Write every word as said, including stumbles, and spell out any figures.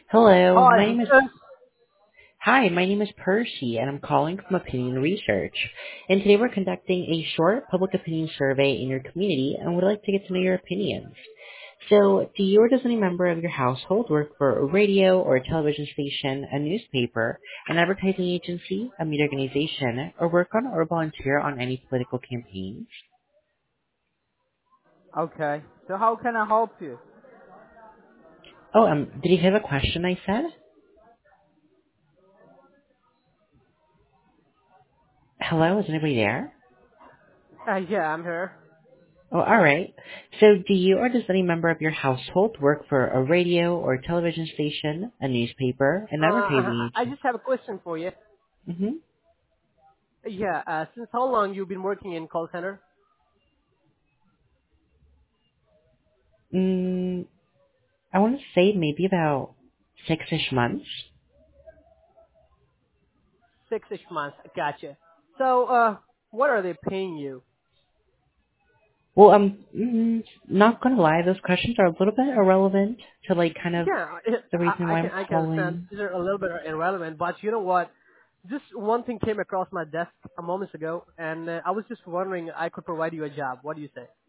Hello, my Hi. name is Uh, Hi, my name is Percy, and I'm calling from Opinion Research. And today we're conducting a short public opinion survey in your community, and would like to get to know your opinions. So, do you or does any member of your household work for a radio or a television station, a newspaper, an advertising agency, a media organization, or work on or volunteer on any political campaigns? okay. So how can I help you? Oh, um, did you hear the question I said? Hello, is anybody there? Uh, yeah, I'm here. Oh, all right. So do you or does any member of your household work for a radio or television station, a newspaper, an Uh, I advertising I agent? just have a question for you. Mm-hmm. Yeah. Uh, since how long you've been working in call center? Mm, I want to say maybe about six-ish months. Six-ish months. Gotcha. So, uh, what are they paying you? Well, I'm mm, not going to lie. Those questions are a little bit irrelevant to, like, kind of Yeah, the reason I, I why can I'm I can understand. calling. These are a little bit irrelevant, but you know what? Just one thing came across my desk a moment ago, and uh, I was just wondering I could provide you a job. What do you say?